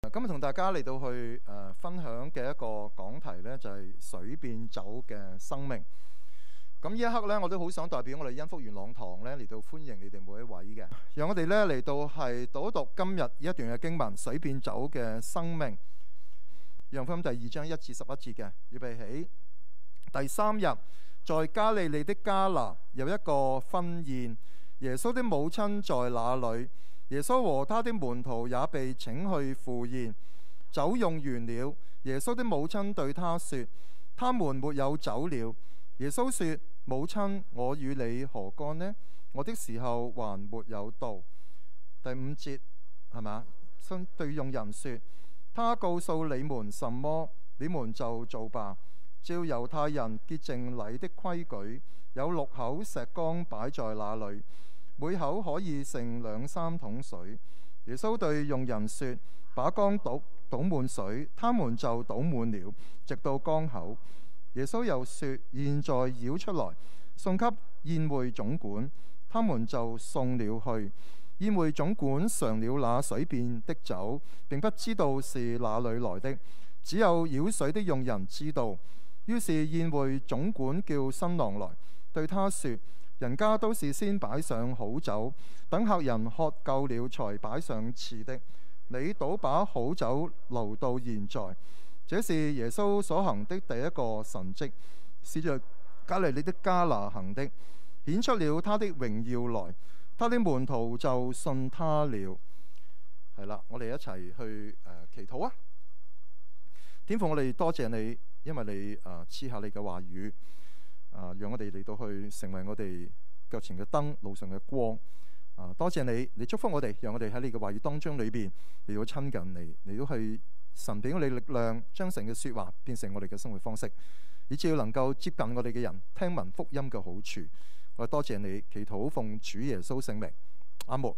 今日同大家嚟到去分享嘅一個講題呢，就係水變酒嘅生命。咁呢一刻呢，我都好想代表我哋恩福元朗堂呢嚟到歡迎你哋每一位嘅，讓我哋呢嚟到係讀一讀今日呢一段嘅經文，水變酒嘅生命。約翰福音第2章1至11節嘅，預備起。第3日，在加利利的迦拿有一個婚宴，耶穌的母親在那裏。耶穌和他的門徒也被請去赴宴，酒用完了。耶穌的母親對他說：他們沒有酒了。耶穌說：母親，我與你何干呢？我的時候還沒有到。第5節係嘛？對用人說：他告訴你們什麼，你們就做吧。照猶太人潔淨禮的規矩，有6口石缸擺在那裏，每口可以盛2-3桶水。耶穌對用人說：把缸倒滿水，他們就倒滿了，直到缸口。耶穌又說：現在舀出來，送給宴會總管，他們就送了去。宴會總管嘗了那水變的酒，並不知道是哪裏來的，只有舀水的用人知道。於是宴會總管叫新郎來，對他說：人家都是先擺上好酒，等客人喝夠了才擺上次的，你倒把好酒留到現在。這是耶穌所行的第一個神蹟，是在加利利的迦拿行的，顯出了他的榮耀來，他的門徒就信他了。係啦，我哋一齊去祈禱啊！天父，我哋多謝你，因為你賜下你嘅話語。讓我哋嚟到去成為我哋腳前嘅燈，路上嘅光。多謝你，你祝福我哋，讓我哋喺你嘅話語當中裏邊嚟到親近你，嚟到去神俾我哋力量，將神嘅說話變成我哋嘅生活方式，以至要能夠接近我哋嘅人，聽聞福音嘅好處。我哋多謝你，祈禱奉主耶穌聖名，阿門。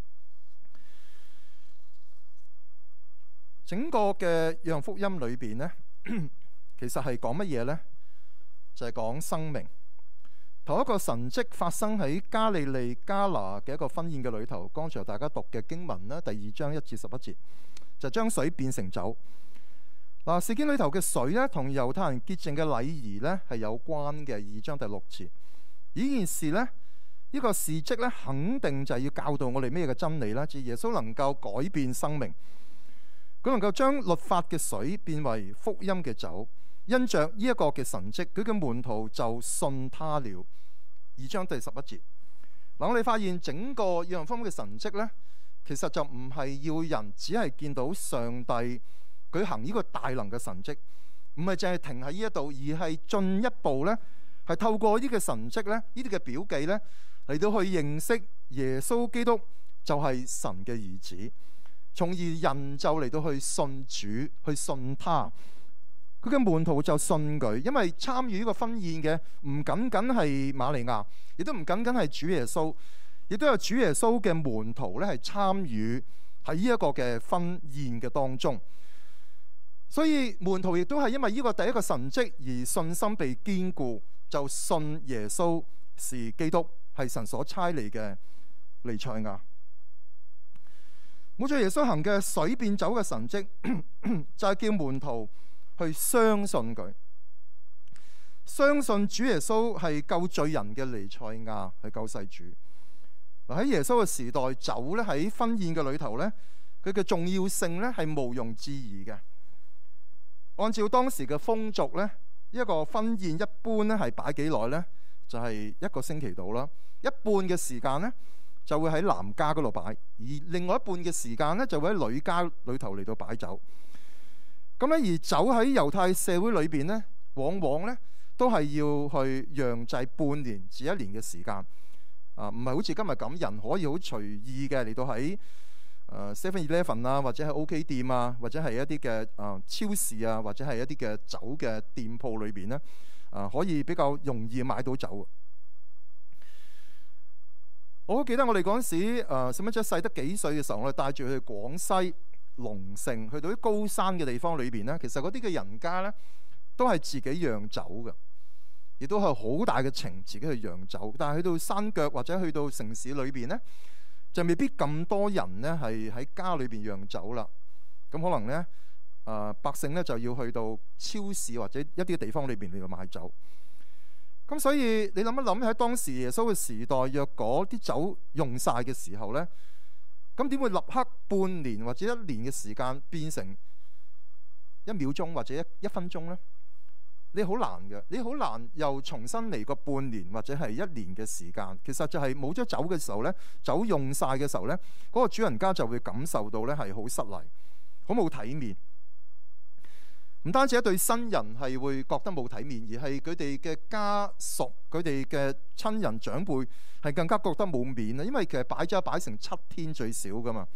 整個嘅約翰福音裏邊呢，其實係講乜嘢呢？就係講生命。同一個神蹟發生喺加利利迦拿嘅一個婚宴嘅裏頭，剛才大家讀嘅經文呢，第2章1至11節，就將水變成酒。嗱，事件裏頭嘅水呢，同猶太人潔淨嘅禮儀呢係有關嘅。2章第6節，呢件事呢，呢個事蹟呢，肯定就係要教導我哋咩嘅真理呢？就係耶穌能夠改變生命，佢能夠將律法嘅水變為福音嘅酒。因着呢一個嘅神蹟，佢嘅門徒就信他了。2章第11節，嗱，我哋發現整個約翰福音嘅神蹟呢，其實就唔係要人只係見到上帝舉行呢個大能嘅神蹟，唔係淨係停喺呢一度，而係進一步呢，係透過呢個神蹟呢，呢啲嘅表記呢，嚟到去認識耶穌基督就係神嘅兒子，從而人就嚟到去信主，去信他。佢嘅門徒就信佢，因為參與呢個婚宴嘅唔僅僅係瑪利亞，亦都唔僅僅係主耶穌，亦都有主耶穌嘅門徒咧係參與喺呢一個嘅婚宴嘅當中。所以門徒亦都係因為呢個第一個神蹟而信心被堅固，就信耶穌是基督，係神所差嚟嘅彌賽亞。冇錯，耶穌行嘅水變酒嘅神蹟就係叫門徒去相信佢，相信主耶穌係救罪人嘅彌賽亞，係救世主。喺耶穌嘅時代，酒咧喺婚宴嘅裏頭咧，佢嘅重要性咧係毋庸置疑嘅。按照當時嘅風俗咧，一個婚宴一般咧係擺幾耐咧？就係1個星期到啦。一半嘅時間咧就會喺男家嗰度擺，而另外一半嘅時間咧就會喺女家裏頭嚟到擺酒。咁咧，而酒喺猶太社會裏邊咧，往往咧都係要去釀製半年至1年嘅時間。唔係好似今日咁，人可以好隨意嘅嚟到喺7-Eleven 啊，或者喺 OK 店啊，或者係一啲嘅超市啊，或者係一啲嘅酒嘅店鋪裏邊咧，可以比較容易買到酒。我好記得我哋嗰陣時，細蚊仔細得幾歲嘅時候，我哋帶住佢去廣西龍城，去到啲高山嘅地方裏邊呢，其實嗰啲嘅人家呢，都係自己釀酒嘅，亦都係好大嘅情自己去釀酒。但係去到山腳或者去到城市裏邊呢，就未必咁多人呢係喺家裏邊釀酒啦。 咁可能呢，百姓呢就要去到超市或者一啲地方裏邊嚟到買酒。咁所以你諗一諗喺當時耶穌嘅時代，若果啲酒用晒嘅時候呢，咁點會立刻半年或者1年嘅時間變成1秒鐘或者一分鐘呢？你好難嘅，你好難又重新嚟個半年或者係1年嘅時間。其實就係冇咗酒嘅時候呢，酒用晒嘅時候呢，嗰個主人家就會感受到呢係好失禮，好冇體面。唔單止一對新人係會覺得冇體面，而係佢哋嘅家屬、佢哋嘅親人長輩係更加覺得冇面啊！因為其實擺成7天最少噶嘛。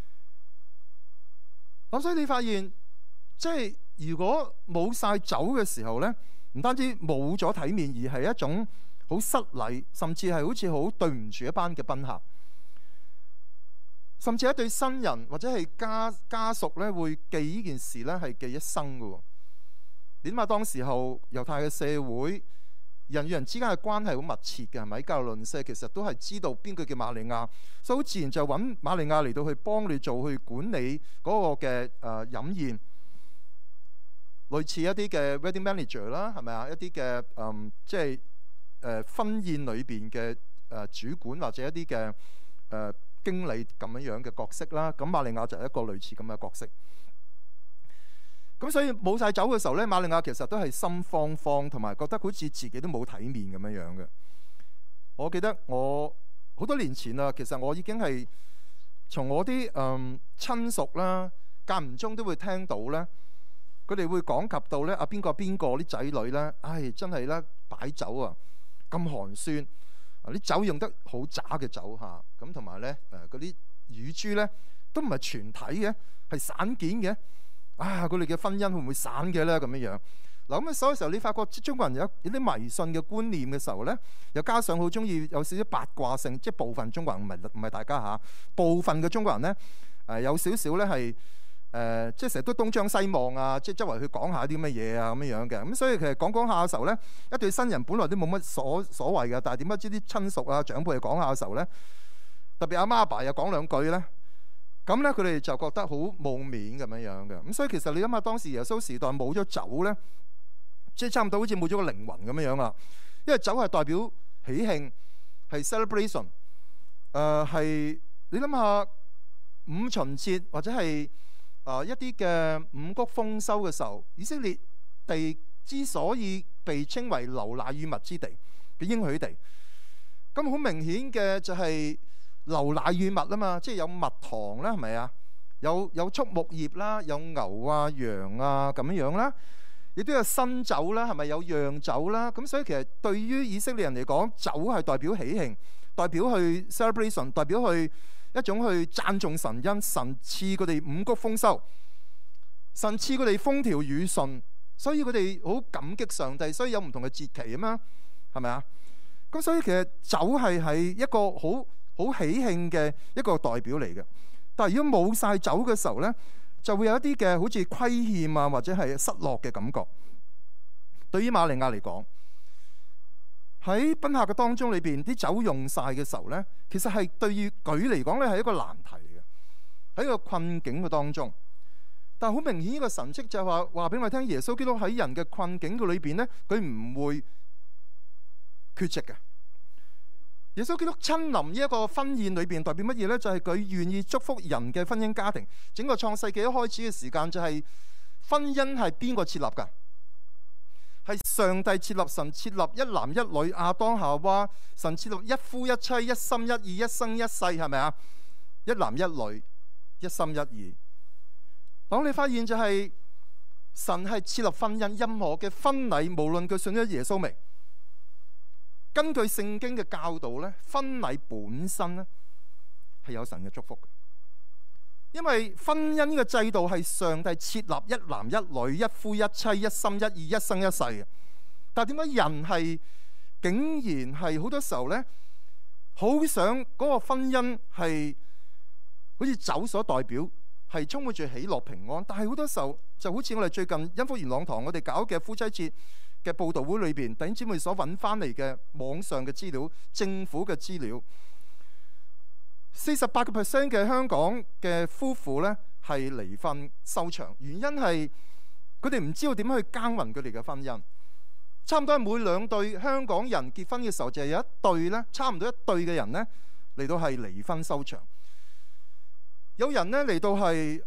咁所以你發現，即係如果冇晒酒嘅時候呢，唔單止冇咗體面，而係一種好失禮，甚至係好似好對唔住一班嘅賓客。甚至一對新人或者係家屬咧，會記呢件事咧，係記一生嘅。你諗下當時候猶太嘅社會，人與人之間嘅關係好密切嘅，係咪？交流鄰舍其實都係知道邊個叫瑪利亞，所以好自然就揾瑪利亞嚟到去幫你做去管理嗰個嘅飲宴，類似一啲嘅 wedding manager 啦，係咪啊？一啲嘅即係婚宴裏邊嘅主管或者一啲嘅經理咁樣嘅角色啦，咁瑪利亞就係一個類似咁嘅角色。咁所以冇晒酒嘅時候呢，瑪利亞其實都係心慌慌，同埋覺得好似自己都冇體面咁樣嘅。我記得我好多年前啦，其實我已經係從我啲親屬啦，間唔中都會聽到呢，佢哋會講及到呢邊個啲仔女呢，唉，真係呢擺酒啊咁寒酸。啲酒用得好渣嘅酒嚇，咁同埋咧嗰啲乳豬咧都唔係全體嘅，係散件嘅。啊，佢哋嘅婚姻會唔會散嘅咧？咁樣嗱，咁所以時候你發覺中國人有啲迷信嘅觀念嘅時候咧，又加上好中意有少少八卦性，即係部分中國人唔係大家嚇，部分嘅中國人咧有少少咧係即係成日都東張西望啊，即係周圍去講下啲乜嘢啊咁樣嘅。咁所以其實講下嘅時候咧，一對新人本來都冇乜所謂嘅，但係點解知啲親屬啊長輩講下嘅時候咧，特別阿媽阿爸又講兩句咧，咁咧佢哋就覺得好冇面咁樣嘅。咁所以其實你諗下當時耶穌時代冇咗酒咧，即係差唔多好似冇咗個靈魂咁樣啦。因為酒係代表喜慶，係 celebration， 係你諗下五旬節或者係一啲嘅五穀豐收嘅時候，以色列地之所以被稱為流奶與蜜之地嘅應許地，咁好明顯嘅就係流奶與蜜啊嘛，即係有蜜糖啦，係咪啊？有畜牧業啦，有牛啊、羊啊咁樣啦，亦都有新酒啦，係咪有釀酒啦？咁所以其實對於以色列人嚟講，酒係代表喜慶，代表去 celebration， 代表去一種去讚頌神恩，神賜佢哋五穀豐收，神賜佢哋風調雨順，所以佢哋好感激上帝，所以有唔同嘅節期啊嘛，係咪啊？咁所以其實酒係一個好喜慶嘅一個代表嚟嘅。但係如果冇晒酒嘅時候呢，就會有一啲嘅好似虧欠啊，或者係失落嘅感覺。對於瑪利亞嚟講，喺賓客嘅當中裏邊，啲酒用晒嘅時候呢，其實係對於佢嚟講咧係一個難題嘅，喺一個困境嘅當中。但係好明顯，呢個神蹟就係話俾我哋聽，耶穌基督喺人嘅困境嘅裏邊呢，佢唔會缺席嘅。耶穌基督親臨呢一個婚宴裏邊，代表乜嘢呢？就係佢願意祝福人嘅婚姻家庭。整個創世紀一開始嘅時間就係婚姻係邊個設立㗎？係上帝設立，神設立一男一女，亞當夏娃，神設立一夫一妻，一心一意，一生一世，係咪啊？一男一女，一心一意。當你發現就係神係設立婚姻，任何嘅婚禮，無論佢信咗耶穌未，根據聖經嘅教導咧，婚禮本身咧係有神嘅祝福嘅。因為婚姻呢個制度係上帝設立一男一女，一夫一妻，一心一意，一生一世嘅。但係點解人係竟然係好多時候呢，好想嗰個婚姻係好似酒所代表，係充滿住喜樂平安。但係好多時候就好似我哋最近恩福元朗堂我哋搞嘅夫妻節嘅佈道會裏邊，弟兄姊妹所揾翻嚟嘅網上嘅資料、政府嘅資料，48% 嘅香港嘅夫婦呢係離婚收場，原因係佢哋唔知道點樣去耕耘佢哋嘅婚姻。差唔多係每兩對香港人結婚嘅時候，就係有一對呢，差唔多一對嘅人呢嚟到係離婚收場。有人呢嚟到係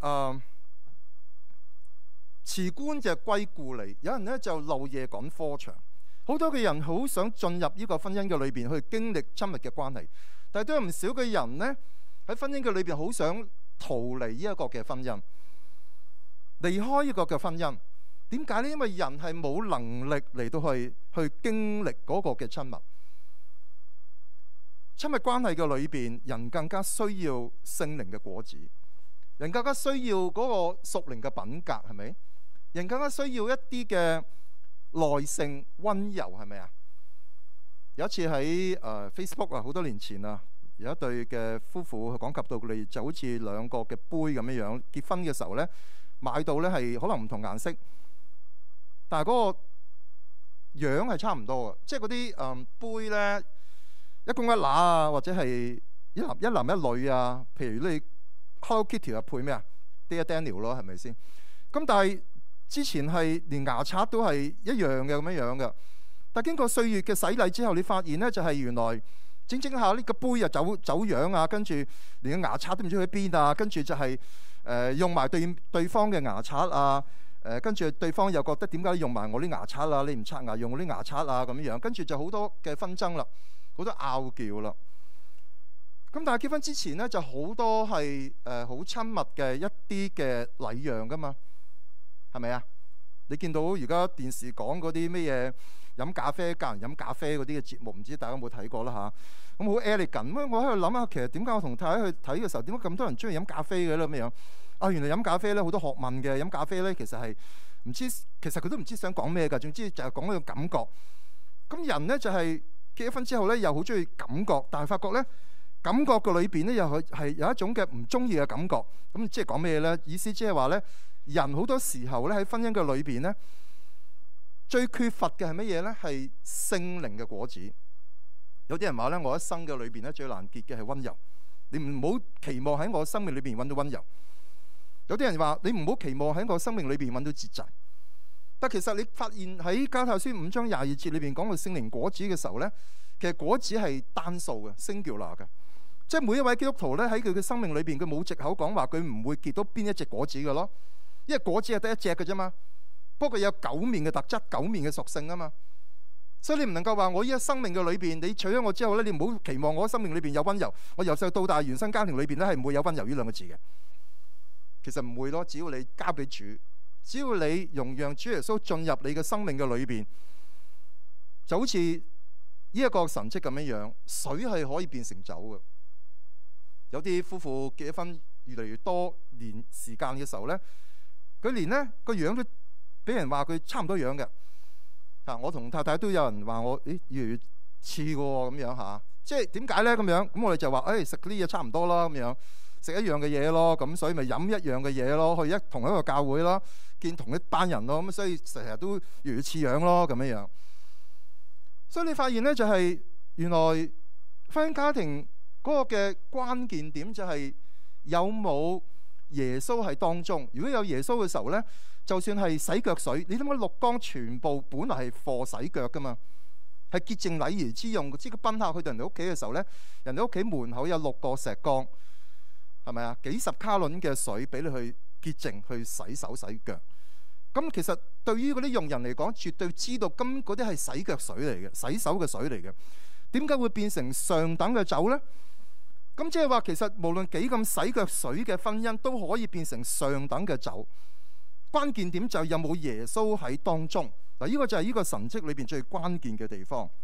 辭官就歸故里，有人呢就漏夜趕科場。好多嘅人好想進入呢個婚姻嘅裏邊去經歷親密嘅關係，但係都有唔少嘅人呢喺婚姻嘅裏邊好想逃離呢一個嘅婚姻，離開呢個嘅婚姻。點解呢？因為人係冇能力嚟到去經歷嗰個嘅親密關係嘅裏邊，人更加需要聖靈嘅果子，人更加需要嗰個屬靈嘅品格，係咪？人更加需要一啲嘅耐性、溫柔，係咪啊？有一次喺Facebook 啊，好多年前啊，有一對嘅夫婦講及到佢哋就好似兩個嘅杯咁樣樣，結婚嘅時候呢，買到呢係可能唔同顏色，但係嗰個樣係差唔多嘅，即係嗰啲杯呢，一公一乸啊，或者係一男一女啊。譬如你 Hello Kitty 啊，配咩啊 Dear Daniel 咯，係咪先？咁但係之前係連牙刷都係一樣嘅咁樣樣嘅，但係經過歲月嘅洗禮之後，你發現呢就係原來整下呢個杯又走樣啊，跟住連個牙刷都唔知去邊啊，跟住就係用埋對方嘅牙刷啊。跟住對方又覺得點解用埋我啲牙刷啊？你唔刷牙用我啲牙刷啊？咁樣跟住就好多嘅紛爭啦，好多拗撬啦。咁但係結婚之前呢，就好多係好親密嘅一啲嘅禮讓噶嘛，係咪啊？你見到而家電視講嗰啲咩嘢飲咖啡教人飲咖啡嗰啲嘅節目，唔知大家有冇睇過啦嚇？咁好 elegant。咁我喺度諗下，其實點解我同太太去睇嘅時候，點解咁多人中意飲咖啡嘅咧？咁樣啊，原來飲咖啡咧好多學問嘅。飲咖啡咧其實係唔知，其實佢都唔知想講咩㗎。總之就係講嗰種感覺。咁人咧就係結咗婚之後咧，又好中意感覺，但係發覺咧感覺嘅裏邊咧又係有一種嘅唔中意嘅感覺。咁即係講咩咧？意思即係話咧，人好多時候咧喺婚姻嘅裏邊咧，最缺乏嘅係乜嘢咧？係聖靈嘅果子。有啲人話咧，我一生嘅裏邊咧最難結嘅係溫柔。你唔好期望喺我生命裏邊揾到溫柔。有啲人話你唔好期望喺我生命裏邊揾到節制。但其實你發現喺加拉太書5章22節裏邊講到聖靈果子嘅時候咧，其實果子係單數嘅 singular 嘅，即係每一位基督徒咧喺佢嘅生命裏邊，佢冇藉口講話佢唔會結到邊一隻果子嘅咯，因為果子係得一隻嘅啫嘛。不過有9面嘅特質、9面嘅屬性啊嘛。所以你唔能夠話我依家生命嘅裏邊，你娶咗我之後咧，你唔好期望我生命裏邊有溫柔。我由細到大原生家庭裏邊咧係唔會有溫柔呢兩個字嘅。其實唔會咯，只要你交俾主，只要你容讓主耶穌進入你嘅生命嘅裏邊，就好似呢一個神蹟咁樣樣，水係可以變成酒嘅。有啲夫婦結咗婚越嚟越多年時間嘅時候咧，佢連呢個樣都俾人話佢差唔多樣嘅。我同太太都有人話我，越嚟越似嘅喎咁樣嚇。即係點解咧咁樣？咁我哋就話，食啲嘢差唔多啦咁樣，食一樣嘅嘢咯。咁所以咪飲一樣嘅嘢咯，去同一個教會咯，見同一班人咯。咁所以成日都越嚟越似樣咯咁樣樣。所以你發現咧，就係原來婚姻家庭嗰個嘅關鍵點就係有冇耶穌喺當中。如果有耶穌嘅時候咧，就算係洗腳水，你諗下六缸全部本來係貨洗腳噶嘛，係潔淨禮儀之用。即係賓客去到人哋屋企嘅時候咧，人哋屋企門口有6個石缸，係咪啊？幾十卡侖嘅水俾你去潔淨、去洗手洗腳。咁其實對於嗰啲用人嚟講，絕對知道咁嗰啲係洗腳水嚟嘅，洗手嘅水嚟嘅。點解會變成上等嘅酒咧？咁即係話其實無論幾咁洗腳水嘅婚姻，都可以變成上等嘅酒。關鍵點就係有冇耶穌喺當中。嗱，呢個就係呢個神蹟裏邊最關鍵嘅地方。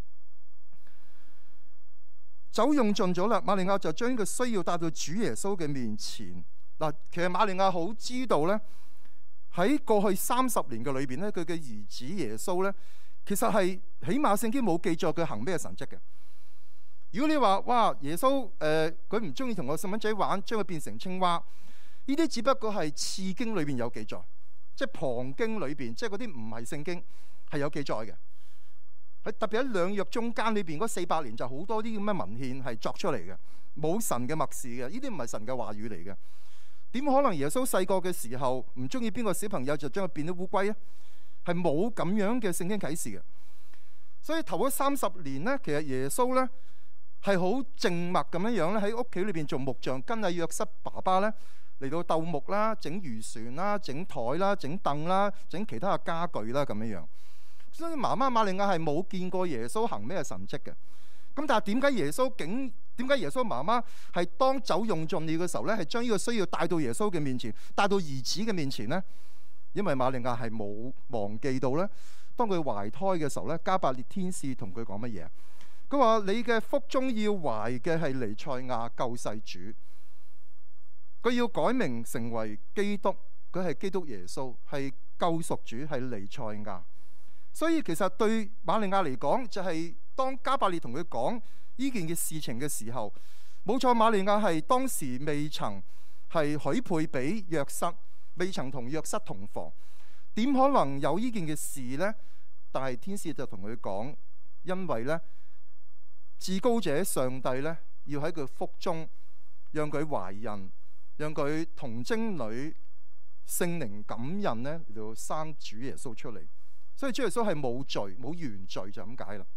酒用盡咗啦，瑪利亞就將呢個需要帶到主耶穌嘅面前。嗱，其實瑪利亞好知道咧，喺過去30年嘅裏邊咧，佢嘅兒子耶穌咧，其實係起碼聖經冇記載佢行咩神蹟嘅。如果你話哇，耶穌佢唔中意同個細蚊仔玩，將佢變成青蛙，呢啲只不過係次經裏邊有記載，即係旁經裏邊，即係嗰啲唔係聖經係有記載嘅。喺特別喺兩約中間裏邊嗰400年，就好多啲咁嘅文獻係作出嚟嘅，冇神嘅默示嘅，呢啲唔係神嘅話語嚟嘅。 點可能耶穌細個嘅時候唔中意邊個小朋友就將佢變咗烏龜啊？係冇咁樣嘅聖經啟示嘅。所以頭嗰30年呢，其實耶穌呢係好靜默咁樣樣咧，喺屋企裏邊做木匠，跟阿約瑟爸爸呢嚟到鬥木啦、整漁船啦、整台啦、整凳啦、整其他嘅家具啦咁樣樣。所以媽媽瑪利亞係冇見過耶穌行咩神蹟嘅。咁但係點解耶穌媽媽係當酒用盡了嘅時候呢，係將呢個需要帶到耶穌嘅面前，帶到兒子嘅面前呢？因為瑪利亞係冇忘記到呢，當佢懷胎嘅時候呢，加百列天使同佢講乜嘢？佢話你嘅腹中要懷嘅係彌賽亞救世主，佢要改名成為基督，佢係基督耶穌，係救贖主，係彌賽亞。所以其實對瑪利亞嚟講，就係當加百列同佢講呢件嘅事情嘅時候，冇錯，瑪利亞係當時未曾係許配俾約瑟，未曾同約瑟同房，點可能有呢件嘅事呢？但係天使就同佢講，因為呢，至高者上帝呢，要喺佢腹中讓佢懷孕，讓佢童貞女聖靈感孕呢，嚟到生主耶穌出嚟。所以主耶穌係冇罪冇原罪，就咁解啦。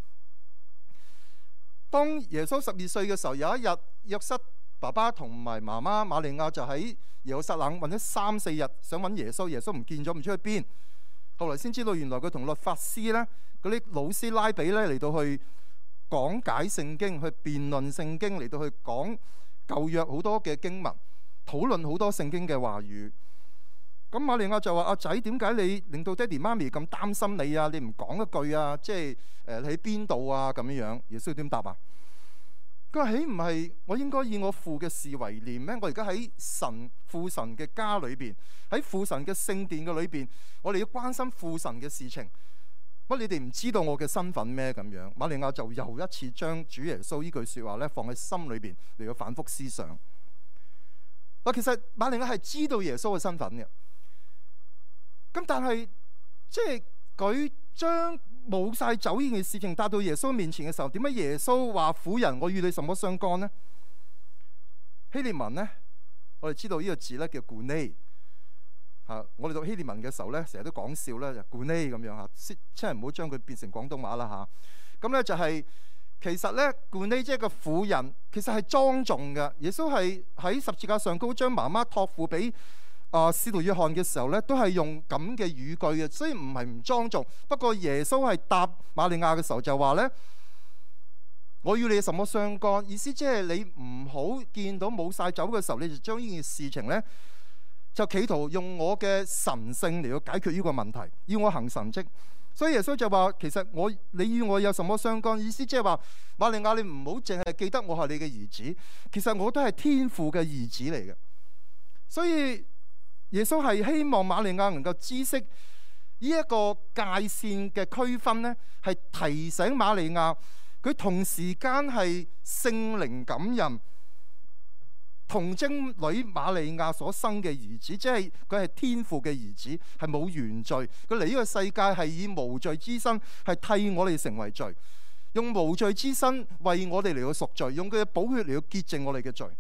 當耶穌12歲嘅時候，有一日約瑟爸爸同埋媽媽瑪利亞就喺耶路撒冷揾咗3、4日，想揾耶穌，耶穌唔見咗，唔知去邊。後來先知道原來佢同律法師呢，嗰啲老師拉比呢，嚟到去講解聖經，去辯論聖經，嚟到去講舊約好多嘅經文，討論好多聖經嘅話語。咁瑪利亞就話：阿仔，點解你令到爹哋媽咪咁擔心你啊？你唔講一句啊？即係你喺邊度啊？咁樣樣，耶穌點答啊？佢話：豈唔係我應該以我父嘅事為念咩？我而家喺父神嘅家裏邊，喺父神嘅聖殿嘅裏邊，我哋要關心父神嘅事情。乜你哋唔知道我嘅身份咩？咁樣，瑪利亞就又一次將主耶穌呢句說話咧放喺心裏邊嚟到反覆思想。嗱，其實瑪利亞係知道耶穌嘅身份嘅。咁但係即係佢將冇晒酒呢件事情帶到耶穌面前嘅時候，點解耶穌話婦人，我與你什麼相干呢？希臘文呢，我哋知道呢個字咧叫 gune 吓。我哋讀希臘文嘅時候咧，成日都講笑咧，就 gune 咁樣吓，千祈唔好將佢變成廣東話啦吓。咁咧就係其實咧 gune 即係個婦人，其實係莊重嘅。耶穌係喺十字架上高將媽媽託付俾使徒約翰嘅時候咧，都係用咁嘅語句嘅，所以唔係唔莊重。不過耶穌係答瑪利亞嘅時候就話咧：我與你什麼相干？意思即係你唔好見到冇晒酒嘅時候，你就將呢件事情咧就企圖用我嘅神性嚟到解決呢個問題，要我行神蹟。所以耶穌就話：其實你與我有什麼相干？意思即係話瑪利亞，你唔好淨係記得我係你嘅兒子，其實我都係天父嘅兒子嚟嘅。所以耶穌係希望瑪利亞能夠知悉呢一個界線嘅區分呢，係提醒瑪利亞佢同時間係聖靈感孕童貞女瑪利亞所生嘅兒子，即係佢係天父嘅兒子，係冇原罪。佢嚟呢個世界係以無罪之身係替我哋成為罪，用無罪之身為我哋嚟到贖罪，用佢嘅寶血嚟到潔淨我哋嘅罪。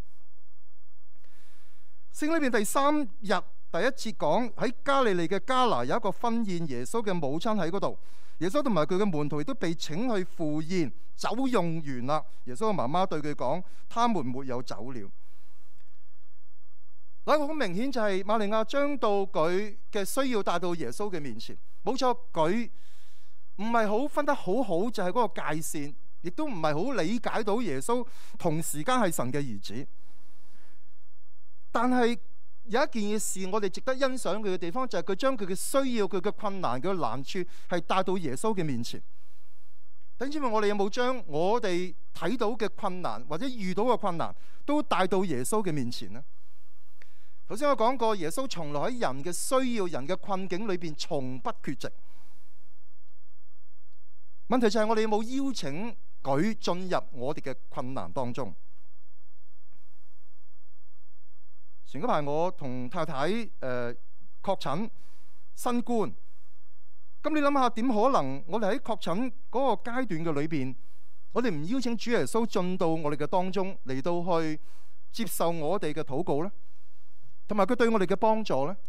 聖經裏邊第3日第1節講，喺加利利嘅迦拿有一個婚宴，耶穌嘅母親喺嗰度，耶穌同埋佢嘅門徒亦都被請去赴宴，酒用完啦。耶穌嘅媽媽對佢講：他們沒有酒了。嗱，好明顯就係瑪利亞將到佢嘅需要帶到耶穌嘅面前。冇錯，佢唔係好分得好好，就係嗰個界線，亦都唔係好理解到耶穌同時間係神嘅兒子。但係有一件嘅事，我哋值得欣賞佢嘅地方，就係佢將佢嘅需要、佢嘅困難、佢嘅難處，係帶到耶穌嘅面前。弟兄姊妹，我哋有冇將我哋睇到嘅困難或者遇到嘅困難，都帶到耶穌嘅面前呢？頭先我講過，耶穌從來喺人嘅需要、人嘅困境裏邊，從不缺席。問題就係我哋有冇邀請佢進入我哋嘅困難當中？前嗰排我同太太確診新冠，咁你諗下點可能？我哋喺確診嗰個階段嘅裏邊，我哋唔邀請主耶穌進到我哋嘅當中嚟到去接受我哋嘅禱告呢？ 同埋佢對我哋嘅幫助呢？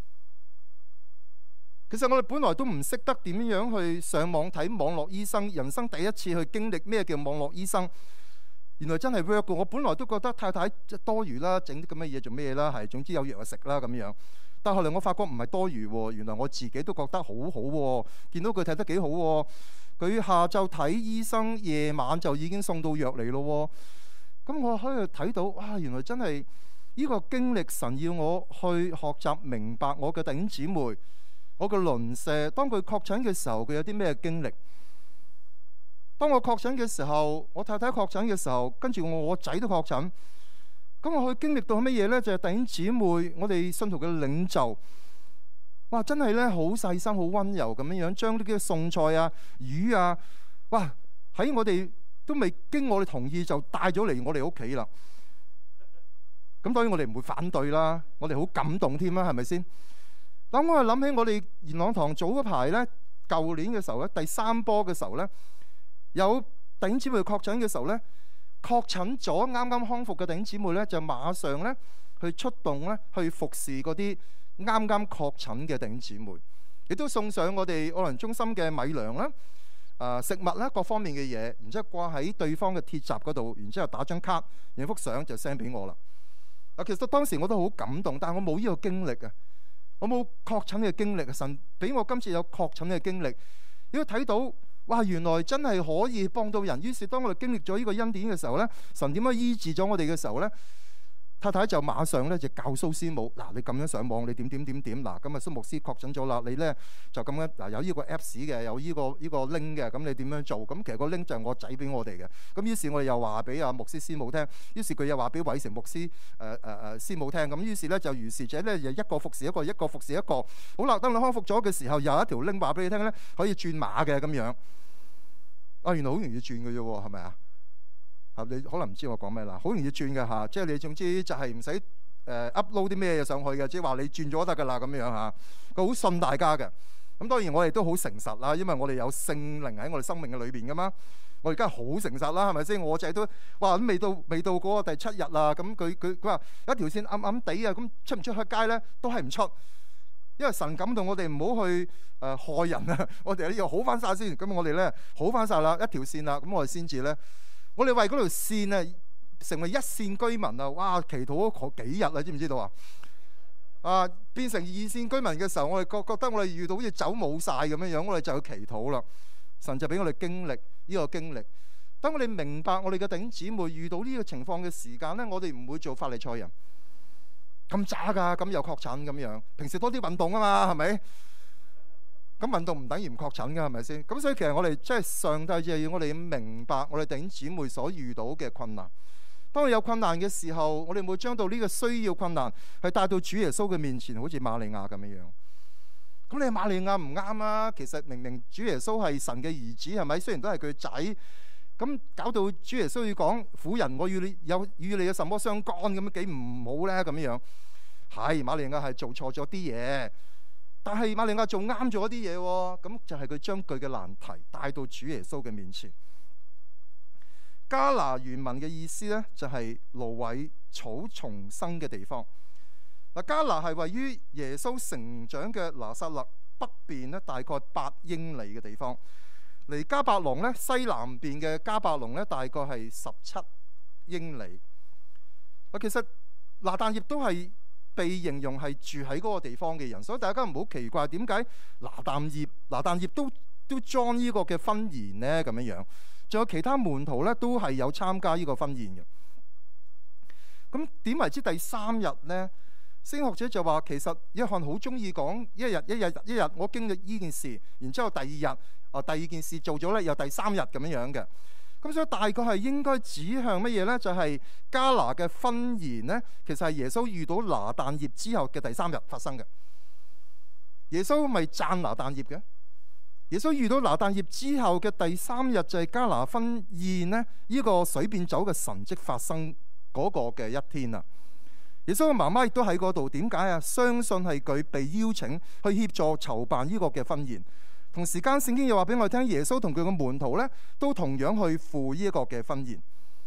其實我哋本來都唔識得點樣去上網睇網絡醫生，人生第一次去經歷咩叫網絡醫生，原來真係 work 嘅。我本來都覺得太太多餘啦，整啲咁嘅嘢做咩啦？係總之有藥就食啦咁樣。但後來我發覺唔係多餘喎，原來我自己都覺得好好喎，見到佢睇得幾好喎。佢下晝睇醫生，夜晚就已經送到藥嚟咯。咁我可以睇到，哇！原來真係呢個經歷，神要我去學習明白我嘅弟兄姊妹，我嘅鄰舍，當佢確診嘅時候，佢有啲咩經歷？當我確診嘅時候，我太太確診嘅時候，跟住我仔都確診。咁我去經歷到乜嘢呢？就係弟兄姊妹，我哋信徒嘅領袖，哇！真係咧好細心、好溫柔咁樣樣，將呢啲餸菜啊、魚啊，哇！喺我哋都未經我哋同意就帶咗嚟我哋屋企啦。咁當然我哋唔會反對啦，我哋好感動添啦，係咪先？等我係諗起我哋元朗堂早嗰排咧，舊年嘅時候咧，第3波嘅時候咧，有弟兄姊妹確診嘅時候咧，確診咗啱啱康復嘅弟兄姊妹咧，就馬上咧去出動咧去服侍嗰啲啱啱確診嘅弟兄姊妹，亦都送上我哋愛鄰中心嘅米糧啦、食物啦各方面嘅嘢，然之後掛喺對方嘅鐵閘嗰度，然之後打張卡，影幅相就 send 俾我啦。其實當時我都好感動，但係我冇呢個經歷啊，我冇確診嘅經歷啊。神俾我今次有確診嘅經歷，如果睇到哇，原來真係可以幫到人。於是當我哋經歷咗呢個恩典嘅時候呢，神點樣醫治咗我哋嘅時候呢，太太就馬上咧就教蘇師母，嗱，你咁樣上網，你點嗱，今日蘇牧師確診咗啦，你咧就咁樣嗱，有呢個 Apps 嘅，有呢個 link 嘅，咁你點樣做？咁其實個 link 就係我仔俾我哋嘅。咁於是我哋又話俾阿牧師師母聽，於是佢又話俾偉成牧師師母聽。咁於是咧就如是者咧，就一個服侍一個，一個服侍一個。好啦，當你康復咗嘅時候，又有一條 link 話俾你聽咧，可以轉碼嘅咁樣。啊，原來好容易轉嘅啫喎，係咪啊？你可能唔知我講咩啦，好容易轉嘅嚇，即係你總之就係唔使upload 啲咩嘢上去嘅，即係話你轉咗得㗎啦咁樣嚇。佢好信大家嘅。咁當然我哋都好誠實啦，因為我哋有聖靈喺我哋生命嘅裏邊噶嘛。我而家好誠實啦，係咪先？我仔都哇未到嗰個第7日啦，咁佢話一條線暗暗地啊，咁出唔出去街咧都係唔出，因為神感動我哋唔好去害人啊。我哋要好翻晒先，咁我哋咧好翻晒啦，一條線啦，咁我哋先至咧。我哋為嗰條線啊，成為一線居民啊！哇，祈禱咗幾日啦，知唔知道啊？變成二線居民嘅時候，我哋覺得我哋遇到好似走冇晒咁樣樣，我哋就去祈禱啦。神就俾我哋經歷呢個經歷。當我哋明白我哋嘅弟兄姊妹遇到呢個情況嘅時間咧，我哋唔會做法利賽人咁渣㗎，咁又確診咁樣。平時多啲運動啊嘛，係咪？咁運動唔等於唔確診㗎，係咪先？咁所以其實我哋即係上帝就係要我哋明白我哋弟兄姊妹所遇到嘅困難。當有困難嘅時候，我哋會將到呢個需要困難係帶到主耶穌嘅面前，好似瑪利亞咁樣。咁你瑪利亞唔啱啊！其實明明主耶穌係神嘅兒子，係咪？雖然都係佢仔，咁搞到主耶穌要講婦人，我與你有什麼相干咁幾唔好咧？咁樣係瑪利亞係做錯咗啲嘢。但係瑪利亞做啱咗啲嘢喎，咁就係佢將佢嘅難題帶到主耶穌嘅面前。迦拿原文嘅意思呢，就係蘆葦草叢生嘅地方。嗱，迦拿係位於耶穌成長嘅拿撒勒北邊呢，大概8英里嘅地方。離迦百農呢，西南邊嘅迦百農呢，大概係17英里。其實拿但業都係被形容係住喺嗰個地方嘅人，所以大家唔好奇怪點解拿但業都裝呢個嘅婚宴呢？咁樣樣。仲有其他門徒咧都係有參加呢個婚宴嘅。咁點為之第3日呢？聖學者就話其實約翰好中意講一日，我經歷呢件事，然之後第2日第2件事做咗咧，又第3日咁樣樣嘅。咁所以大概係應該指向乜嘢呢？就係迦拿嘅婚宴呢，其實係耶穌遇到拿但業之後嘅第3日發生嘅。耶穌咪讚拿但業嘅？耶穌遇到拿但業之後嘅第3日就係迦拿婚宴呢，呢個水變酒嘅神蹟發生嗰個嘅一天啊！耶穌嘅媽媽亦都喺嗰度，點解啊？相信係佢被邀請去協助籌辦呢個嘅婚宴。同時間聖經又話俾我哋聽，耶穌同佢嘅門徒咧都同樣去赴呢一個嘅婚宴。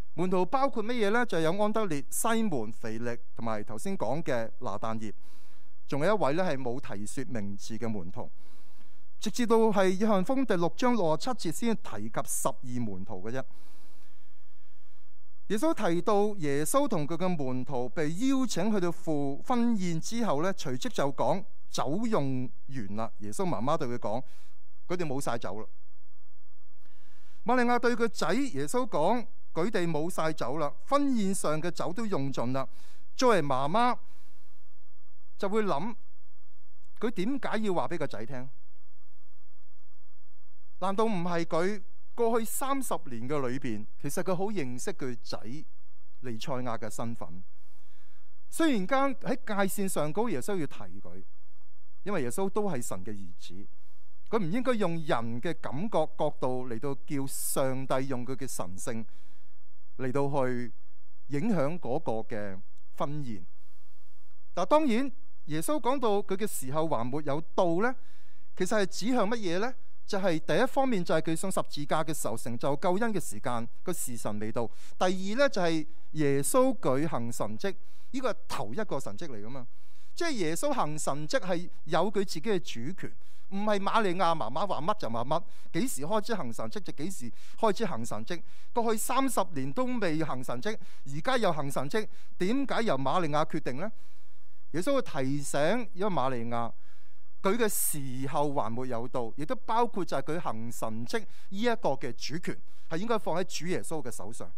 門徒包括乜嘢呢？就有安德烈、西門、腓力同埋頭先講嘅拿但業，仲有一位呢係冇提說名字嘅門徒。直至到係約翰福音第6章67節先提及12門徒嘅啫。耶穌提到耶穌同佢嘅門徒被邀請去到赴婚宴之後呢，隨即就講酒用完啦。耶穌媽媽對佢講，佢哋冇晒酒啦。瑪利亞對個仔耶穌講，佢哋冇晒酒啦，婚宴上嘅酒都用盡啦。作為媽媽就會諗，佢點解要話俾個仔聽？難道唔係佢過去30年嘅裏邊，其實佢好認識佢仔彌賽亞嘅身份？雖然間喺界線上高，耶穌要提佢，因為耶穌都係神嘅兒子，佢唔應該用人嘅感覺角度嚟到叫上帝用佢嘅神性嚟到去影響嗰個嘅婚宴。但當然，耶穌講到佢嘅時候還沒有到呢，其實係指向乜嘢呢？就係第一方面就係佢上十字架嘅時候成就救恩嘅時間，個時辰未到。第二呢，就係耶穌舉行神蹟，呢個係頭一個神蹟嚟噶嘛。即係耶穌行神蹟係有佢自己嘅主權，唔係瑪利亞媽媽話乜就話乜，幾時開始行神蹟就幾時開始行神蹟。過去30年都未行神蹟，而家又行神蹟，點解由瑪利亞決定呢？耶穌會提醒呢個瑪利亞，佢嘅時候還沒有到，亦都包括就係佢行神蹟呢一個嘅主權係應該放喺主耶穌嘅手上。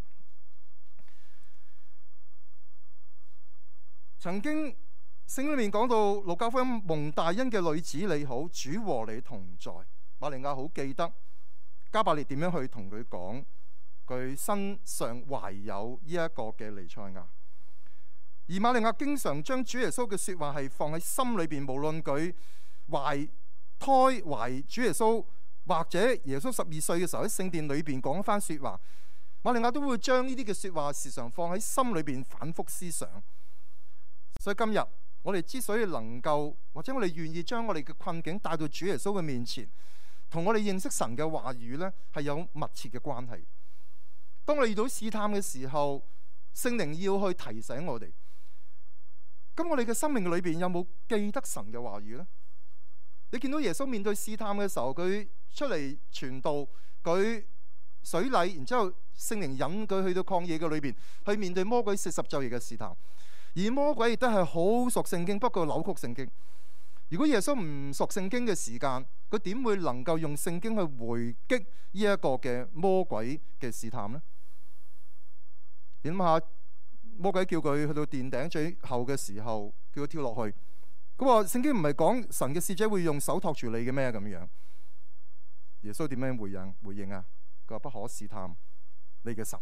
曾經聖經裏面講到路加福音，蒙大恩嘅女子你好，主和你同在。瑪利亞好記得加百列點樣去同佢講，佢身上懷有呢一個嘅彌賽亞。而瑪利亞經常將主耶穌嘅說話係放喺心裏邊，無論佢懷胎懷主耶穌，或者耶穌12歲嘅時候喺聖殿裏邊講一番說話，瑪利亞都會將呢啲嘅說話時常放喺心裏邊反覆思想。所以今日我哋之所以能夠，或者我哋願意將我哋嘅困境帶到主耶穌嘅面前，同我哋認識神嘅話語呢係有密切嘅關係。當我哋遇到試探嘅時候，聖靈要去提醒我哋。咁我哋嘅生命裏邊有冇記得神嘅話語呢？你見到耶穌面對試探嘅時候，佢出嚟傳道，佢水禮，然之後聖靈引佢去到曠野嘅裏邊，去面對魔鬼40晝夜嘅試探。而魔鬼亦都係好熟聖經，不過扭曲聖經。如果耶穌唔熟聖經嘅時間，佢點會能夠用聖經去回擊呢一個嘅魔鬼嘅試探呢？你諗下，魔鬼叫佢去到殿頂最後嘅時候，叫佢跳落去。佢話聖經唔係講神嘅使者會用手托住你嘅咩？咁樣耶穌點樣回應啊？佢話不可試探你嘅神。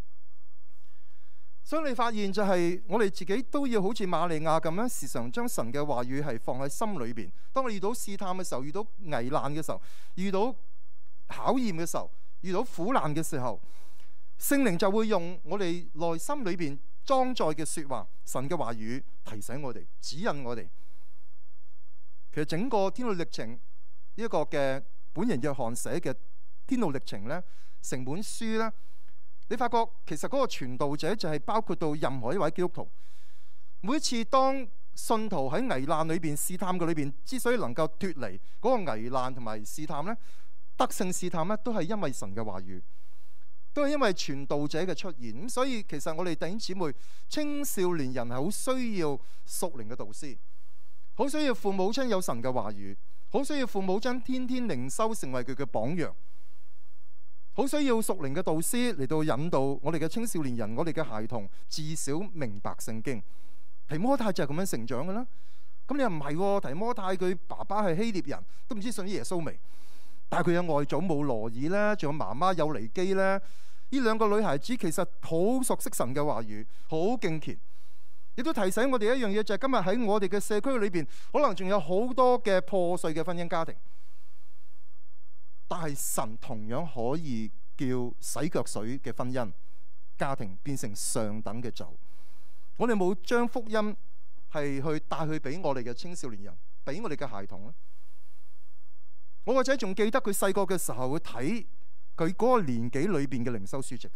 所以你發現就係我哋自己都要好似瑪利亞咁樣，時常將神嘅話語係放喺心裏邊。當你遇到試探嘅時候，遇到危難嘅時候，遇到考驗嘅時候，遇到苦難嘅時候，聖靈就會用我哋內心裏邊裝載嘅說話，神嘅話語提醒我哋，指引我哋。其實整個天路歷程，一個嘅本人約翰寫嘅天路歷程呢，成本書呢，你發覺其實嗰個傳道者就係包括到任何一位基督徒。每一次當信徒喺危難裏邊、試探嘅裏邊，之所以能夠脫離嗰個危難同埋試探呢，得勝試探呢，都係因為神嘅話語，都係因為傳道者嘅出現。咁所以其實我哋弟兄姊妹、青少年人係好需要屬靈嘅導師，好需要父母親有神嘅話語，好需要父母親天天靈修成為佢嘅榜樣，好需要屬靈嘅導師嚟到引導我哋嘅青少年人，我哋嘅孩童至少明白聖經。提摩太就係咁樣成長嘅啦。咁你又唔係喎？提摩太佢爸爸係希臘人，都唔知信咗耶穌未？但係佢有外祖母羅爾咧，仲有媽媽有尼基咧。呢兩個女孩子其實好熟悉神嘅話語，好敬虔。亦都提醒我哋一樣嘢，就係今日喺我哋嘅社區裏邊，可能仲有好多嘅破碎嘅婚姻家庭，但係神同樣可以叫洗腳水嘅婚姻家庭變成上等嘅酒。我哋冇將福音係去帶去俾我哋嘅青少年人，俾我哋嘅孩童咧。我個仔仲記得佢細個嘅時候會睇佢嗰個年紀裏邊嘅靈修書籍嘅，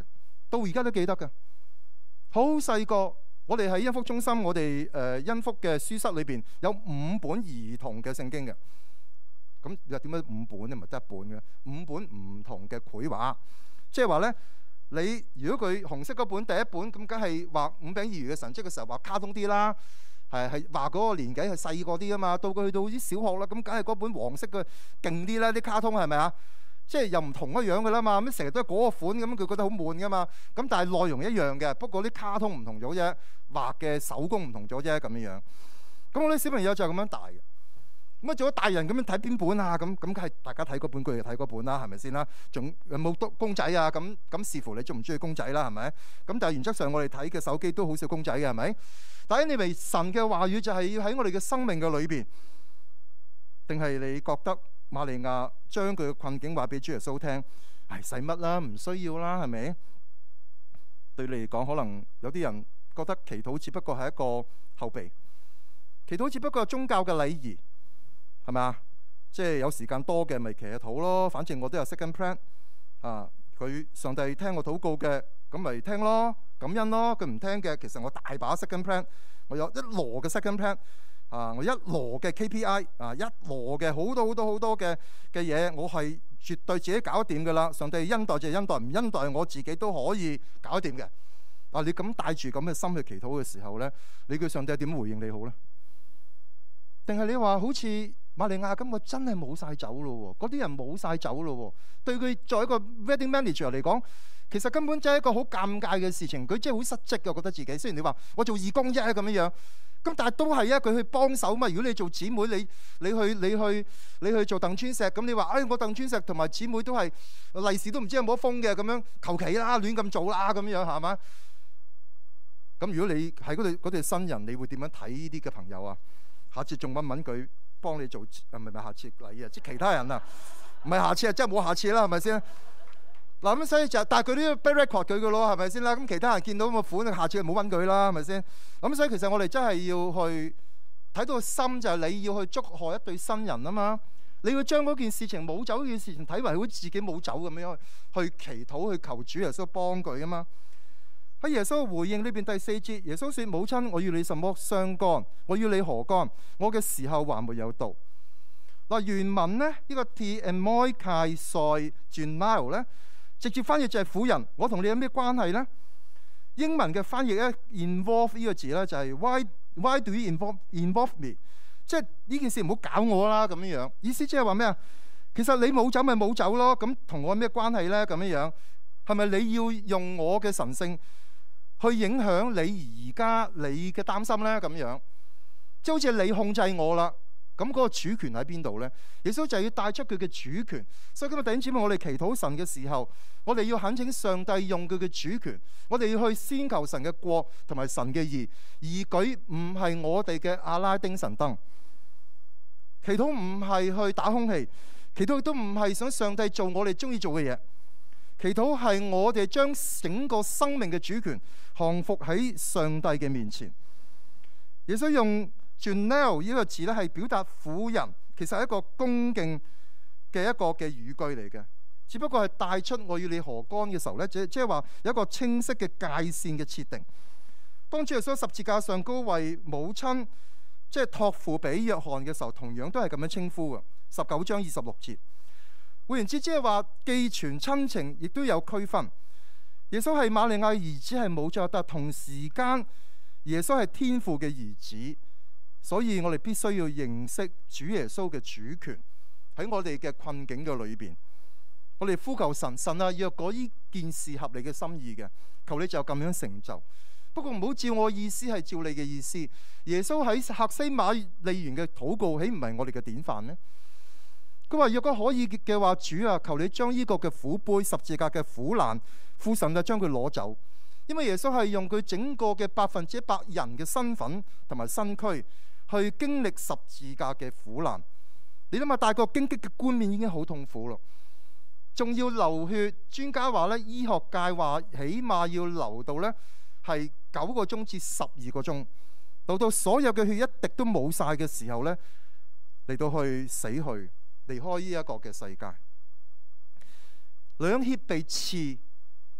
到而家都記得嘅。好細個，我哋喺恩福中心，我哋恩福嘅書室裏邊有5本兒童嘅聖經嘅。咁又點解5本咧？唔係得1本嘅，5本唔同嘅繪畫。即係話咧，你如果佢紅色嗰本第一本咁，梗係畫5餅2魚嘅神蹟嘅時候畫卡通啲啦，係畫嗰個年紀係細個啲啊嘛。到佢去到啲小學啦，咁梗係嗰本黃色嘅勁啲啦，啲卡通係咪啊？即係又唔同一樣嘅啦嘛。咁成日都係嗰個款咁，佢覺得好悶噶嘛。咁但係內容一樣嘅，不過啲卡通唔同咗啫，畫嘅手工唔同咗啫咁樣樣。咁我啲小朋友就係咁樣大嘅。咁啊，做咗大人咁樣睇邊本啊？咁梗係大家睇嗰本，佢就睇嗰本啦，係咪先啦？仲有冇公仔啊？咁視乎你中唔中意公仔啦，係咪？咁但係原則上我哋睇嘅手機都好少公仔嘅，係咪？但係你為神嘅話語就係要喺我哋嘅生命嘅裏邊，定係你覺得瑪利亞將佢嘅困境話俾主耶穌聽，唉，使乜啦？唔需要啦，係咪？對你嚟講，可能有啲人覺得祈禱只不過係一個後備，祈禱只不過係宗教嘅禮儀。係咪啊？即係有時間多嘅咪祈下禱咯，反正我都有 second plan 啊。佢上帝聽我禱告嘅，咁咪聽咯，感恩咯。佢唔聽嘅，其實我大把 second plan， 我有一籮嘅 second plan 啊，我一籮嘅 KPI 啊，一籮嘅好多嘅嘢，我係絕對自己搞掂㗎啦。上帝恩待就係恩待，唔恩待我自己都可以搞掂嘅。啊，你咁帶住咁嘅心去祈禱嘅時候咧，你叫上帝點回應你好咧？定係你話好似瑪利亞咁，我真係冇晒酒咯喎，嗰啲人冇晒酒咯喎。對佢作為一個 wedding manager 嚟講，其實根本真係一個好尷尬嘅事情。佢真係好失職嘅，覺得自己。雖然你話我做義工啫咁樣樣，咁但係都係啊，佢去幫手嘛。如果你做姊妹，你去做鄧川石，咁你話我鄧川石同埋姊妹都係利是都唔知有冇封嘅咁樣，求其啦，亂咁做啦咁樣係嘛？咁如果你係嗰對新人，你會點樣睇呢啲嘅朋友啊？下次仲揾佢幫你做，唔係下次禮啊，即係其他人啊，唔係下次啊，真係冇下次啦，係咪先？嗱咁所以就，但係佢都要 bad record 佢嘅咯，係咪先啦？咁其他人見到咁嘅款，下次就冇揾佢啦，係咪先？咁所以其實我哋真係要去睇到個心，就係你要去祝賀一對新人啊嘛！你要將嗰件事情冇走嗰件事情睇為好似自己冇走咁樣去祈禱，去求主耶穌幫佢啊嘛！喺耶穌嘅回應裏邊第4節，耶穌說：母親，我與你什麼相干？我與你何干？我嘅時候還沒有到。嗱，原文呢，呢個 T and Moi Kai Soi Junile 咧，直接翻譯就係婦人，我同你有咩關係呢？英文嘅翻譯咧 involve 呢個字咧就係 why do you involve me？ 即係呢件事唔好搞我啦咁樣樣。意思即係話咩啊？其實你冇走咪冇走咯，咁同我有咩關係咧？咁樣樣係咪你要用我嘅神聖去影響你而家你嘅擔心咧？咁樣即係好似你控制我啦，咁嗰個主權喺邊度咧？耶穌就要帶出佢嘅主權。所以今日弟兄姊妹，我哋祈禱神嘅時候，我哋要懇請上帝用佢嘅主權，我哋要去先求神嘅國同埋神嘅義，而佢唔係我哋嘅阿拉丁神燈。祈禱唔係去打空氣，祈禱亦都唔係想上帝做我哋中意做嘅嘢。祈禱係我哋將整個生命嘅主權降服喺上帝嘅面前。耶穌用 Junelle 呢個字咧，係表達婦人，其實係一個恭敬嘅一個嘅語句嚟嘅。只不過係帶出我與你何干嘅時候咧，即係話有一個清晰嘅界線嘅設定。當主耶穌十字架上高為母親即係託付俾約翰嘅時候，同樣都係咁樣稱呼嘅。19章26節。換言之，即係話既存親情，亦都有區分。耶穌係瑪利亞嘅兒子，係冇錯，但同時間耶穌係天父嘅兒子，所以我哋必須要認識主耶穌嘅主權喺我哋嘅困境嘅裏邊。我哋呼求神，神啊，若果呢件事合你嘅心意嘅，求你就咁樣成就。不過唔好照我意思，係照你嘅意思。耶穌喺客西馬尼園嘅禱告，豈唔係我哋嘅典範呢？佢話：若果可以嘅話，主啊，求你將呢個嘅苦杯、十字架嘅苦難，父神就將佢攞走。因為耶穌係用佢整個嘅100%人嘅身份同埋身軀去經歷十字架嘅苦難。你諗下，大個荊棘嘅冠冕已經好痛苦咯，仲要流血。專家話咧，醫學界話起碼要流到咧係9個鐘至12個鐘，流到所有嘅血一滴都冇晒嘅時候咧，嚟到去死去。離開呢一個嘅世界，兩脅被刺，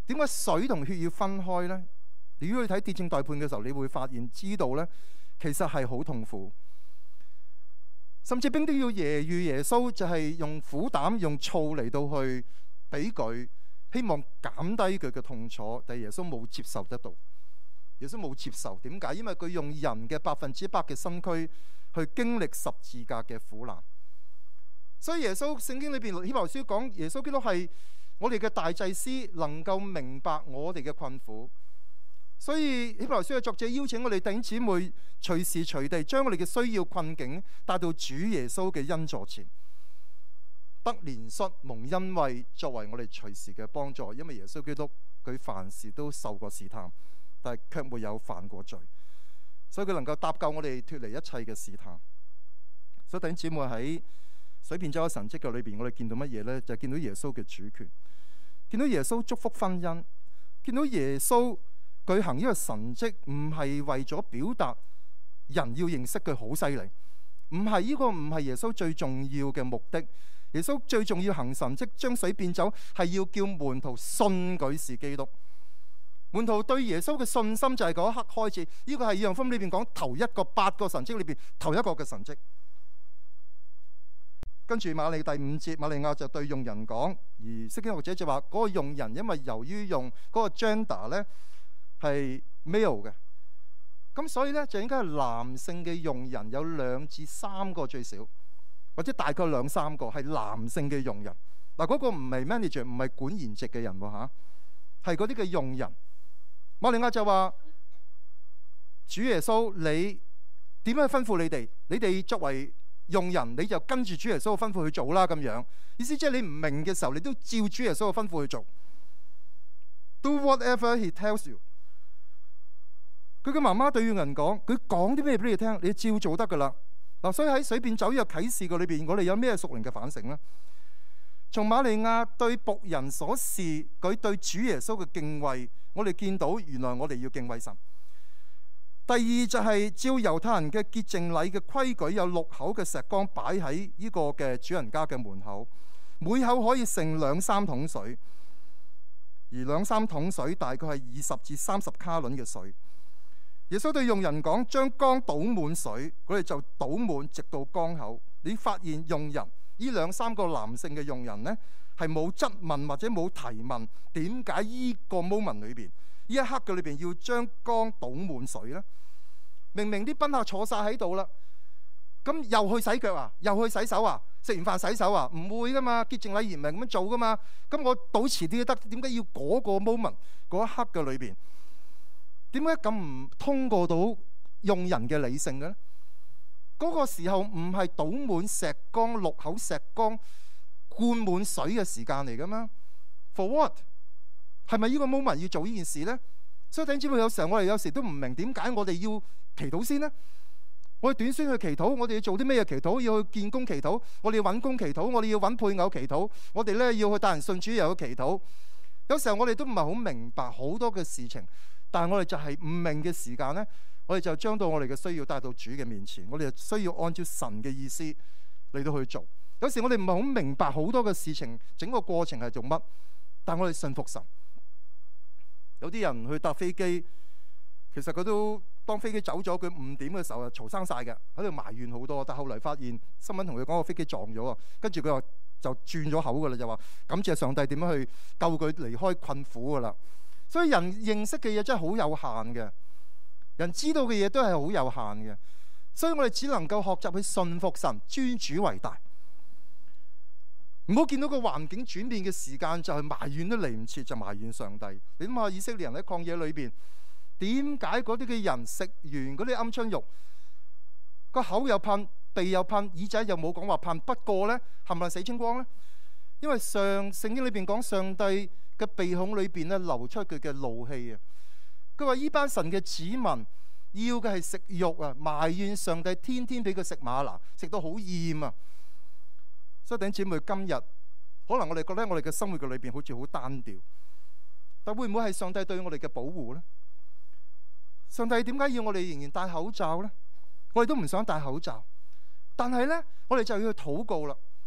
點解水同血要分開呢？如果你睇跌正代判嘅時候，你會發現知道呢，其實係好痛苦。甚至兵丁要揶揄耶穌，就係用苦膽用醋嚟到去俾佢，希望減低佢嘅痛楚。但係耶穌冇接受得到，耶穌冇接受。點解？因為佢用人嘅100%嘅身軀去經歷十字架嘅苦難。所以耶穌聖經裏邊希伯來書講，耶穌基督係我哋嘅大祭司，能夠明白我哋嘅困苦。所以希伯來書嘅作者邀請我哋弟兄姊妹隨時隨地將我哋嘅需要困境帶到主耶穌嘅恩座前，得憐恤蒙恩惠作為我哋隨時嘅幫助。因為耶穌基督佢凡事都受過試探，但係卻沒有犯過罪，所以佢能夠搭救我哋脫離一切嘅試探。所以弟兄姊妹喺水變酒嘅神蹟嘅裏邊，我哋見到乜嘢呢？就係見到耶穌嘅主權，見到耶穌祝福婚姻，見到耶穌舉行呢個神蹟，唔係為咗表達人要認識佢好犀利，唔係呢個唔係耶穌最重要嘅目的。耶穌最重要行神蹟將水變酒，係要叫門徒信佢是基督。門徒對耶穌嘅信心就係嗰一刻開始。呢個係約翰福音裏邊講頭一個8個神蹟裏邊頭一個嘅神蹟。跟住馬利第5節，馬利亞就對用人講，而釋經學者就話嗰個用人，因為由於用嗰個 gender 咧係 male 嘅，咁所以咧就應該係男性嘅用人有2至3個最少，或者大概2、3個係男性嘅用人。嗱，嗰個唔係 manager， 唔係管筵席嘅人喎嚇，係嗰啲嘅用人。馬利亞就話：主耶穌，你點樣吩咐你哋？你哋作為用人，你就跟住主耶穌嘅吩咐去做啦。咁樣意思即係你唔明嘅時候，你都照主耶穌嘅吩咐去做。Do whatever he tells you。佢嘅媽媽對用人講，佢講啲咩俾你聽，你照做得噶啦。嗱，所以喺水變酒呢個啟示嘅裏邊，我哋有咩屬靈嘅反省呢？從瑪利亞對僕人所示，佢對主耶穌嘅敬畏，我哋見到原來我哋要敬畏神。第二就係照猶太人嘅潔淨禮嘅規矩，有6口嘅石缸擺喺呢個嘅主人家嘅門口，每口可以盛2、3桶水，而2、3桶水大概係20至30卡侖嘅水。耶穌對用人講：將缸倒滿水，佢哋就倒滿直到缸口。你發現用人呢2、3個男性嘅用人呢，係冇質問或者冇提問，點解呢個 moment 裏邊呢一刻嘅裏邊要將缸倒滿水呢？明明啲賓客坐晒喺度啦，咁又去洗腳啊，又去洗手啊，食完飯洗手啊？唔會噶嘛，潔淨禮儀唔係咁樣做噶嘛。咁我倒遲啲都得，點解要嗰個 moment 嗰一刻嘅裏邊？點解咁唔通過到用人嘅理性嘅咧？嗰個時候唔係倒滿石缸6口石缸灌滿水嘅時間嚟噶嘛 ？For what？ 係咪呢個 moment 要做呢件事呢？所以弟兄姊妹，有時候我哋有時都唔明點解我哋要祈禱先呢？我哋短宣去祈禱，我哋要做啲咩嘢祈禱？要去建工祈禱，我哋要揾工祈禱，我哋要揾配偶祈禱，我哋咧要去帶人信主又要祈禱。有時候我哋都唔係好明白好多嘅事情，但係我哋就係唔明嘅時間呢，我哋就將到我哋嘅需要帶到主嘅面前，我哋就需要按照神嘅意思嚟到去做。有時我哋唔係好明白好多嘅事情，整個過程係做乜，但我哋信服神。有啲人去搭飛機，其實佢都當飛機走咗，佢5點嘅時候嘈生晒嘅，喺度埋怨好多。但後嚟發現新聞同佢講個飛機撞咗啊，跟住佢話就轉咗口噶啦，就話感謝上帝點樣去救佢離開困苦噶啦。所以人認識嘅嘢真係好有限嘅，人知道嘅嘢都係好有限嘅。所以我哋只能夠學習去信服神，尊主為大。唔好見到個環境轉變嘅時間就係埋怨都嚟唔切，就埋怨上帝。你諗下以色列人喺曠野裏邊，點解嗰啲嘅人食完嗰啲鵪鶉肉，個口又噴，鼻又噴，耳仔又冇講話噴，不過呢，係咪死清光呢？因為聖經裏邊講上帝嘅鼻孔裏邊咧流出佢嘅怒氣啊！佢話呢班神嘅子民要嘅係食肉啊，埋怨上帝天天俾佢食嗎哪，食到好厭啊！所以弟兄姊妹，今日可能我哋覺得我哋嘅生活嘅裏邊好似好單調，但會唔會係上帝對我哋嘅保護呢？上帝點解要我哋仍然戴口罩呢？我哋都唔想戴口罩，但係呢，我哋就要去禱告啦。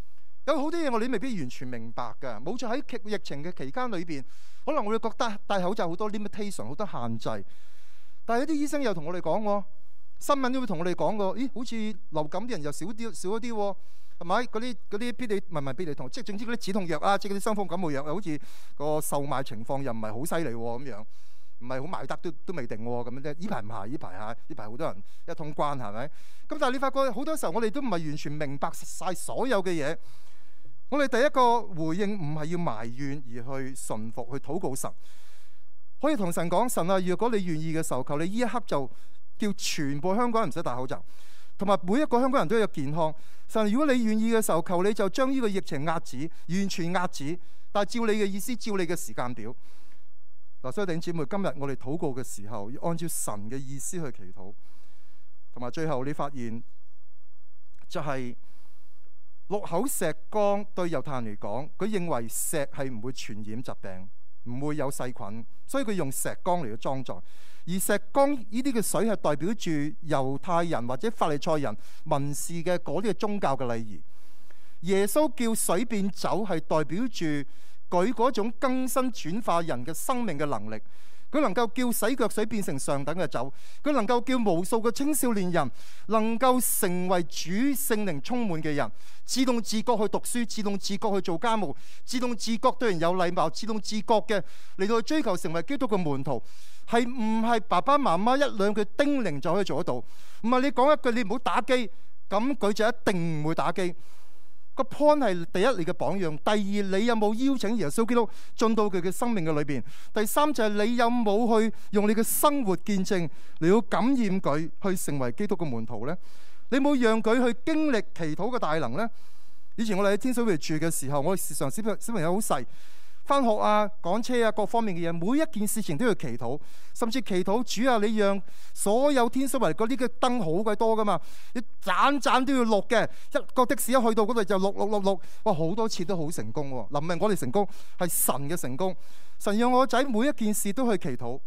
有好多嘢我哋未必完全明白㗎。冇錯，喺疫情嘅期間裏邊，可能我哋覺得戴口罩好多 limitation， 好多限制。但係有啲醫生又同我哋講喎，新聞都會同我哋講喎，咦，好似流感啲人又少一啲喎，係咪？嗰啲必理必理痛，即係總之嗰啲止痛藥啊，即係嗰啲傷風感冒藥，好似個售賣情況又唔係好犀利喎咁樣。唔係好賣得都未定喎，咁樣啫。呢排唔係，呢排好多人一通關，係咪？咁但係你發覺好多時候我哋都唔係完全明白晒所有嘅嘢。我哋第一個回應唔係要埋怨，而去順服，去禱告神。可以同神講：神啊，如果你願意嘅時候，求你呢一刻就叫全部香港人唔使戴口罩，同埋每一個香港人都有健康。神，如果你願意嘅時候，求你就將呢個疫情壓止，完全壓止。但係照你嘅意思，照你嘅時間表。嗱，所以弟兄姊妹，今日我哋禱告嘅時候，要按照神嘅意思去祈禱，同埋最後你發現就係鹿口石缸對猶太人嚟講，佢認為石係唔會傳染疾病，唔會有細菌，所以佢用石缸嚟到裝載。而石缸呢啲嘅水係代表住猶太人或者法利賽人民事嘅嗰啲嘅宗教嘅禮儀。耶穌叫水變酒係代表住佢嗰種更新轉化人嘅生命嘅能力，佢能夠叫洗腳水變成上等嘅酒，佢能夠叫無數嘅青少年人能夠成為主聖靈充滿嘅人，自動自覺去讀書，自動自覺去做家務，自動自覺對人有禮貌，自動自覺嘅嚟到去追求成為基督嘅門徒，係唔係爸爸媽媽一兩句叮嚀就可以做得到？唔係你講一句你唔好打機，咁佢就一定唔會打機。個 point 係第一，你嘅榜樣；第二，你有冇邀請耶穌基督進到佢嘅生命嘅裏邊；第三就係你有冇去用你嘅生活見證嚟到感染佢，去成為基督嘅門徒呢？你冇讓佢去經歷祈禱嘅大能呢？以前我哋喺天水圍住嘅時候，我哋時常小朋友好細，返學啊、趕車啊各方面嘅嘢，每一件事情都要祈禱，甚至祈禱主啊，你讓所有天水圍嗰啲嘅燈好鬼多噶嘛，你盞盞都要錄嘅，一個的士一去到嗰度就錄，哇，好多次都好成功喎。嗱，唔係我哋成功，係神嘅成功。神讓我仔每一件事都去祈禱，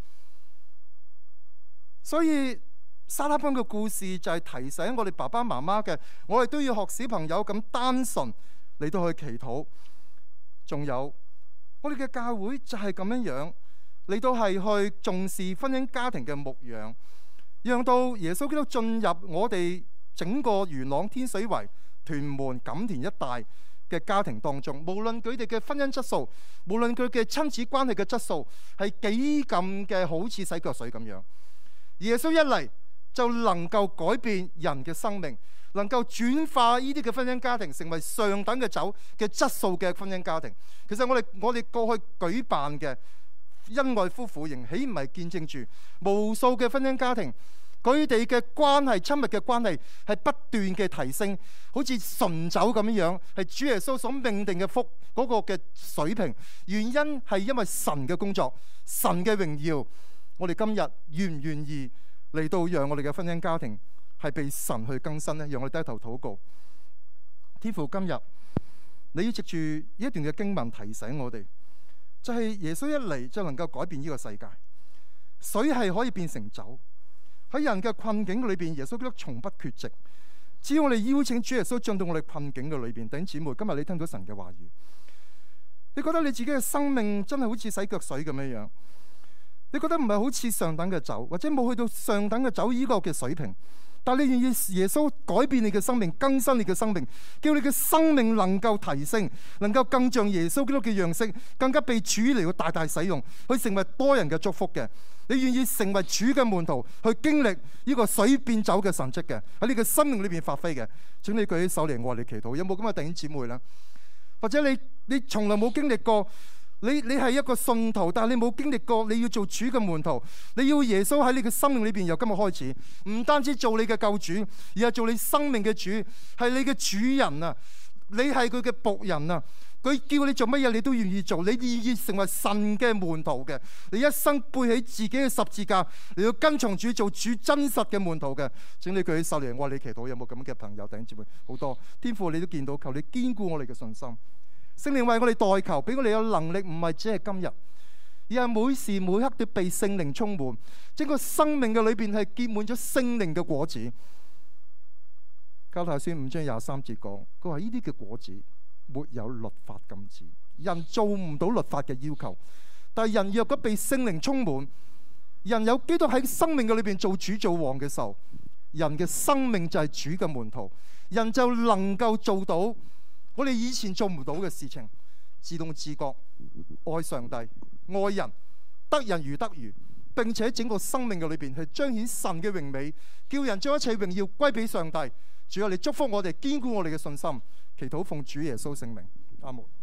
所以沙拉邦嘅故事就係提醒我哋爸爸媽媽嘅，我哋都要學小朋友咁單純嚟到去祈禱。仲有我哋嘅教會就係咁樣樣嚟到係去重視婚姻家庭嘅牧養，讓到耶穌基督進入我哋整個元朗、天水圍、屯門、錦田一帶嘅家庭當中，無論佢哋嘅婚姻質素，無論佢嘅親子關係嘅質素係幾咁嘅好似洗腳水咁樣，耶穌一嚟就能夠改變人嘅生命，能夠轉化呢啲嘅婚姻家庭成為上等嘅酒嘅質素嘅婚姻家庭。其實我哋過去舉辦嘅恩愛夫婦營，豈唔係見證住無數嘅婚姻家庭，佢哋嘅關係、親密嘅關係係不斷嘅提升，好似醇酒咁樣，係主耶穌所命定嘅福嗰個嘅水平。原因係因為神嘅工作、神嘅榮耀。我哋今日願唔願意嚟到讓我哋嘅婚姻家庭係被神去更新呢？讓我哋低頭禱告。天父，今日你要藉住呢一段嘅經文提醒我哋，就係耶穌一嚟就能夠改變呢個世界。水係可以變成酒，喺人嘅困境裏邊，耶穌基督從不缺席。只要我哋邀請主耶穌進到我哋困境嘅裏邊，弟兄姊妹，今日你聽到神嘅話語，你覺得你自己嘅生命真係好似洗腳水咁樣樣，你覺得唔係好似上等嘅酒，或者冇去到上等嘅酒呢個嘅水平，但係你願意耶穌改變你嘅生命，更新你嘅生命，叫你嘅生命能夠提升，能夠更像耶穌基督嘅樣式，更加被主嚟到大大使用，去成為多人嘅祝福嘅。你願意成為主嘅門徒，去經歷呢個水變酒嘅神蹟嘅，喺你嘅生命裏邊發揮嘅，請你舉起手嚟，我嚟祈禱。有冇咁嘅弟兄姊妹呢？或者你從來冇經歷過？你係一個信徒，但係你冇經歷過你要做主嘅門徒，你要耶穌喺你嘅生命裏邊由今日開始，唔單止做你嘅救主，而係做你生命嘅主，係你嘅主人啊！你係佢嘅僕人啊！佢叫你做乜嘢，你都願意做，你願意成為神嘅門徒嘅，你一生背起自己嘅十字架，你要跟從主，做主真實嘅門徒嘅。請你舉起手嚟，我話你祈禱。有冇咁嘅朋友弟兄姊妹？好多天父，你都見到，求你堅固我哋嘅信心。聖靈為我哋代求，俾我哋有能力，唔係只係今日，而係每時每刻都被聖靈充滿，整個生命嘅裏邊係結滿咗聖靈嘅果子。加拉太書5章23節講，佢話呢啲嘅果子，呢沒有律法禁止，人做唔到律法嘅要求。但係人若果被聖靈充滿，人有基督喺生命嘅裏邊做主做王嘅時候，人嘅生命就係主嘅門徒，人就能夠做到我哋以前做唔到嘅事情，自動自覺愛上帝、愛人，得人如得魚，並且整個生命嘅裏邊去彰顯神嘅榮美，叫人將一切榮耀歸俾上帝。主啊，你祝福我哋，堅固我哋嘅信心，祈禱奉主耶穌聖名，阿門。